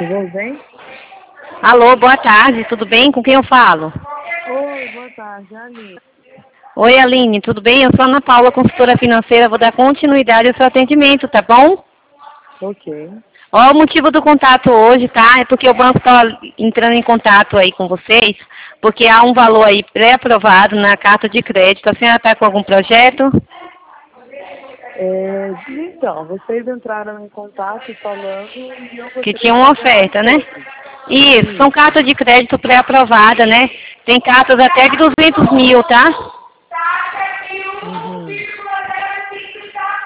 Tudo bem? Alô, boa tarde, tudo bem? Com quem eu falo? Oi, boa tarde, Aline. Oi, Aline, tudo bem? Eu sou a Ana Paula, consultora financeira, vou dar continuidade ao seu atendimento, tá bom? Ok. Ó, o motivo do contato hoje, tá? É porque o banco está entrando em contato aí com vocês, porque há um valor aí pré-aprovado na carta de crédito. A senhora está com algum projeto? Então, vocês entraram em contato falando e eu Que gostaria tinha de uma fazer uma oferta, né? reserva. Isso, são Isso. cartas de crédito pré-aprovada, né? Tem cartas até de 200 mil, tá?